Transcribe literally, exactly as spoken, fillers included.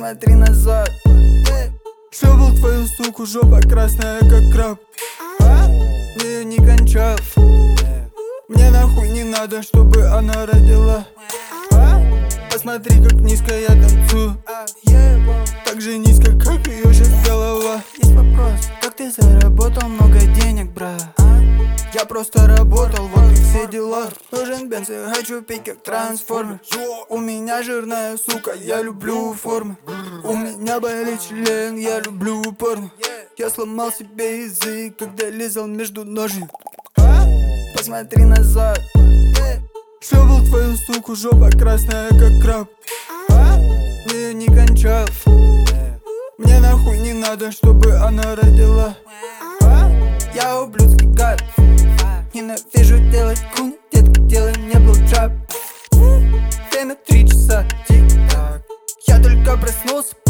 Посмотри назад. Шлепал твою суку, жопа красная как краб. Мне ее не кончал. Мне нахуй не надо, чтобы она родила. Посмотри, как низко я танцую. Так же низко, как ее сейчас голова. Есть вопрос, как ты заработал много денег, брат? Я просто работал, вот и все дела. Нужен бенз, я хочу пить как трансформер. У меня жирная сука, я люблю формы. У меня болит член, я люблю порно. Я сломал себе язык, когда лезал между ножен. Посмотри назад. Шлепал твою суку, жопа красная как краб. Мне ее не кончал. Мне нахуй не надо, чтобы она родила. Я ублюдский гад. Ненавижу делать кун, детка, делай мне блоуджаб. Время три часа, тик-так. Я только проснулся.